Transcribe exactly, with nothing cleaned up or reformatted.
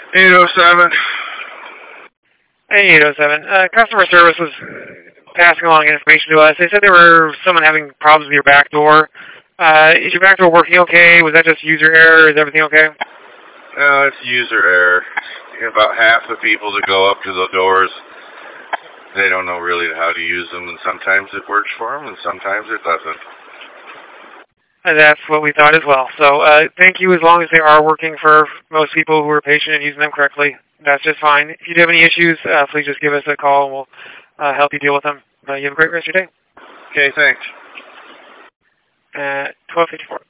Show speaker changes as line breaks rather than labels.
eight oh seven.
Hey, eight oh seven. Uh, customer service was passing along information to us. They said there were someone having problems with your back door. Uh, is your back door working okay? Was that just user error? Is everything okay?
No, it's user error. About half the people that go up to the doors, they don't know really how to use them, and sometimes it works for them, and sometimes it doesn't.
Uh, that's what we thought as well. So uh, thank you as long as they are working for most people who are patient and using them correctly. That's just fine. If you do have any issues, uh, please just give us a call and we'll uh, help you deal with them. Uh, you have a great rest of your day.
Okay, thanks.
Uh, twelve fifty-four.